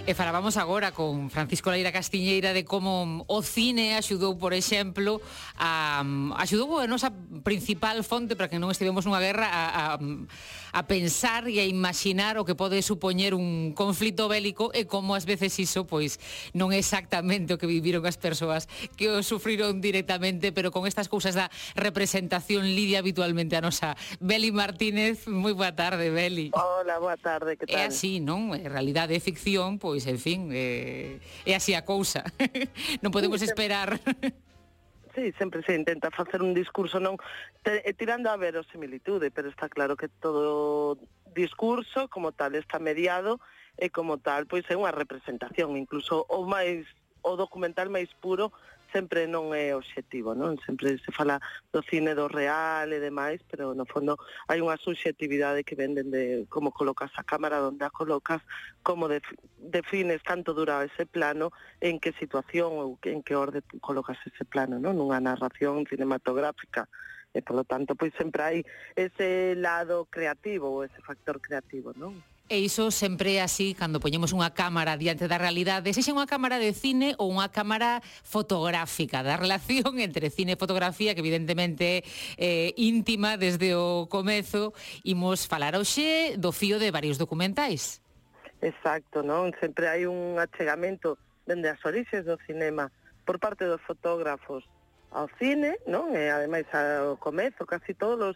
E falábamos agora con Francisco Leira Castiñeira de como o cine axudou, por exemplo, axudou a nosa principal fonte para que non estivemos nunha guerra a pensar e a imaginar o que pode supoñer un conflito bélico e como ás veces iso pois non é exactamente o que viviron as persoas que o sufriron directamente, pero con estas cousas da representación lidia habitualmente a nosa Beli Martínez. Moi boa tarde, Beli. Hola, boa tarde, que tal? É así, non? En realidade é ficción, pois, en fin, é así a cousa. Non podemos esperar. Sí, sempre se intenta facer un discurso non tirando a verosimilitude, pero está claro que todo discurso como tal está mediado e como tal pois é unha representación, incluso o documental máis puro sempre non é obxectivo, non? Sempre se fala do cine do real e demais, pero no fondo hai unha subxectividade que venden de como colocas a cámara, onde a colocas, como defines canto dura ese plano, en que situación ou en que orde colocas ese plano, non? Nunha narración cinematográfica. E, polo tanto, pois sempre hai ese lado creativo ou ese factor creativo, non? E iso sempre é así cando poñemos unha cámara diante da realidade, sexa unha cámara de cine ou unha cámara fotográfica, da relación entre cine e fotografía, que evidentemente é íntima desde o comezo. Imos falar hoxe do fío de varios documentais. Exacto, non? Sempre hai un achegamento dende as orixes do cinema por parte dos fotógrafos ao cine, non? E ademais ao comezo, casi todos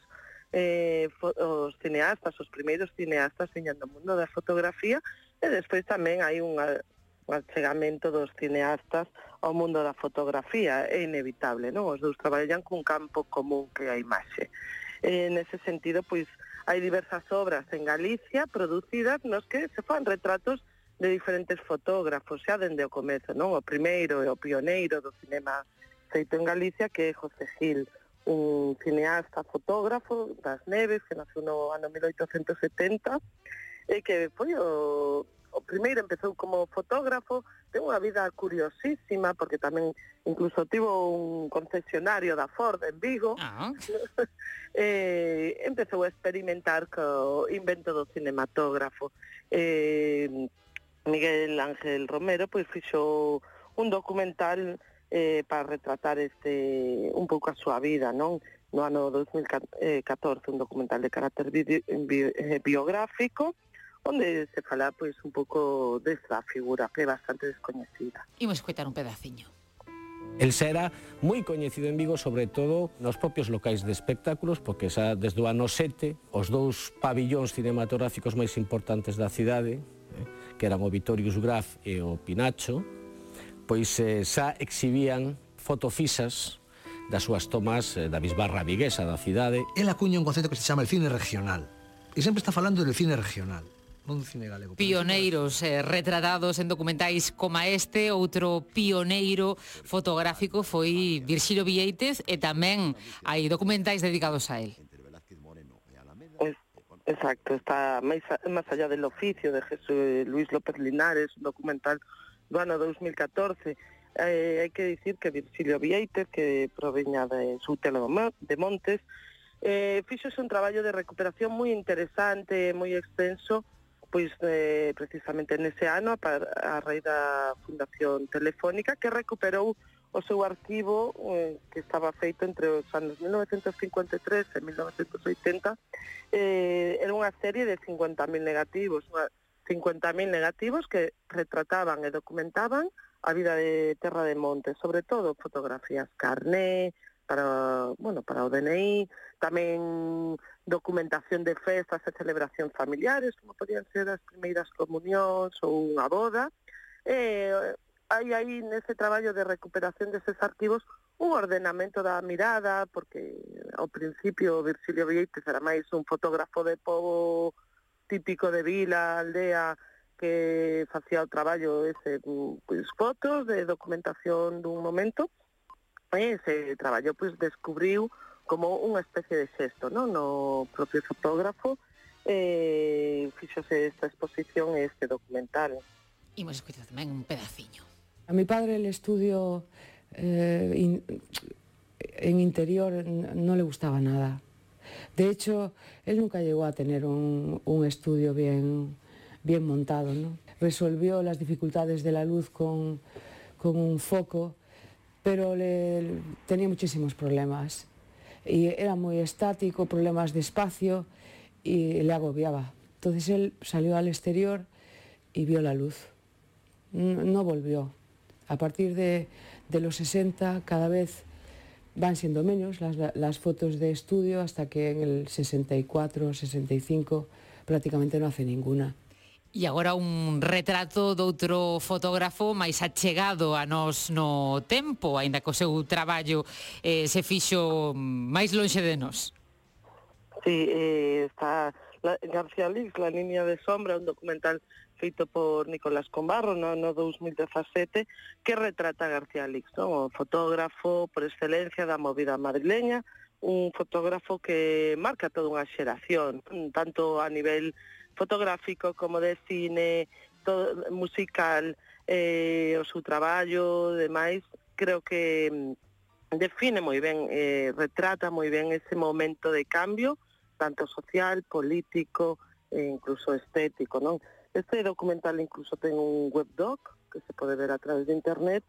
os cineastas, os primeiros cineastas viñan do mundo da fotografía, e despois tamén hai un achegamento dos cineastas ao mundo da fotografía. É inevitable, non? Os dous traballan cun campo común que é a imaxe. Nese sentido, pois, hai diversas obras en Galicia producidas nos que se fan retratos de diferentes fotógrafos, xa dende o comezo, non? O primeiro e o pioneiro do cinema feito en Galicia, que é José Gil, un cineasta fotógrafo das Neves, que naceu no ano 1870, e que foi o primeiro, empezou como fotógrafo, ten unha vida curiosísima, porque tamén incluso tivo un concesionario da Ford en Vigo. Empezou a experimentar co invento do cinematógrafo. Miguel Ángel Romero pois fixo un documental para retratar un pouco a súa vida, non? No ano 2014, un documental de carácter biográfico, onde se fala pois un pouco desta figura que é bastante descoñecida. Imos escoitar un pedaciño. El xa era moi coñecido en Vigo, sobre todo nos propios locais de espectáculos, porque xa desde o ano 7 os dous pabillóns cinematográficos máis importantes da cidade, que eran o Vitorius Graf e o Pinacho, pois xa exhibían fotofisas das súas tomas da bisbarra viguesa da cidade. El acuña un concepto que se chama el cine regional. E sempre está falando del cine regional, non do cine galego. Pioneiros retratados en documentais como este. Outro pioneiro fotográfico foi Virxilio Viéitez, e tamén hai documentais dedicados a él. Exacto, está máis allá del oficio de Jesús Luis López Linares, un documental do ano 2014. Hai que dicir que Virxilio Viéitez, que proveña de Soutelo de Montes, fixose un traballo de recuperación moi interesante, moi extenso, pois precisamente nese ano a raíz da Fundación Telefónica, que recuperou o seu arquivo que estaba feito entre os anos 1953 e 1980. Era unha serie de 50.000 negativos, 50.000 negativos que retrataban e documentaban a vida de Terra de Montes, sobre todo fotografías carné, para o DNI, tamén documentación de festas e celebracións familiares, como podían ser as primeiras comunións ou unha boda. Hai aí nese traballo de recuperación deses arquivos un ordenamento da mirada, porque ao principio Virxilio Viéitez era máis un fotógrafo de pobo típico de vila, aldea, que facía o traballo pois fotos de documentación dun momento. Ese traballo pois descubriu como unha especie de xesto, non? No propio fotógrafo fixose esta exposición e este documental. Imos escoitar tamén un pedaciño. A mi padre el estudio en interior no le gustaba nada. De hecho, él nunca llegó a tener un estudio bien montado, ¿no? resolvió las dificultades de la luz con un foco, pero tenía muchísimos problemas y era muy estático, problemas de espacio y le agobiaba. Entonces él salió al exterior y vio la luz. No volvió. A partir de los 60 cada vez van siendo menos las fotos de estudio, hasta que en el 64, 65 prácticamente no hace ninguna. E agora un retrato doutro fotógrafo máis achegado a nós no tempo, aínda que o seu traballo se fixo máis lonxe de nós. Sí, está García Lix, La línea de sombra, un documental feito por Nicolás Combarro no 2017, que retrata a García Lix, o fotógrafo por excelencia da movida madrileña, un fotógrafo que marca toda unha xeración, tanto a nivel fotográfico como de cine, todo, musical, o seu traballo, demais, creo que define moi ben, retrata moi ben ese momento de cambio, tanto social, político e incluso estético, non? Este documental incluso ten un webdoc que se pode ver a través de internet,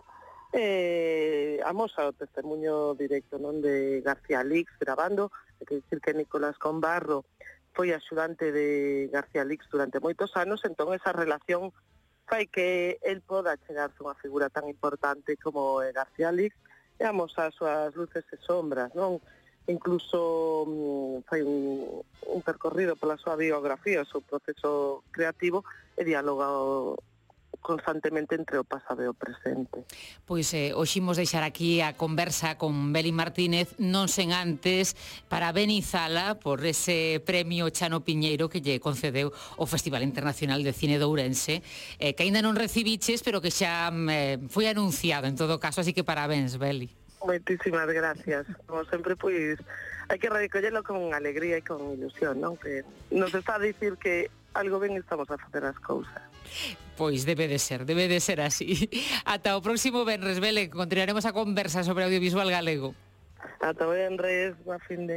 amosa o testemunho directo, non, de García Lix grabando. Hai que dicir que Nicolás Combarro foi axudante de García Lix durante moitos anos, entón esa relación fai que el poda chegarse unha figura tan importante como García Lix e amosa as súas luces e sombras, non? Incluso fai un percorrido pola súa biografía, o seu proceso creativo, e dialoga constantemente entre o pasado e o presente. Pois hoxe imos deixar aquí a conversa con Beli Martínez, non sen antes parabenizala por ese premio Chano Piñeiro que lle concedeu o Festival Internacional de Cine de Ourense, que aínda non recibiches, pero que xa foi anunciado en todo caso, así que parabéns, Beli. Moitísimas gracias. Como sempre, pois, hai que recollelo con alegría e con ilusión, non? Que nos está a dicir que algo ben estamos a facer as cousas. Pois debe de ser así. Ata o próximo venres, Bele, continuaremos a conversa sobre audiovisual galego. Ata o venres, boa fin de...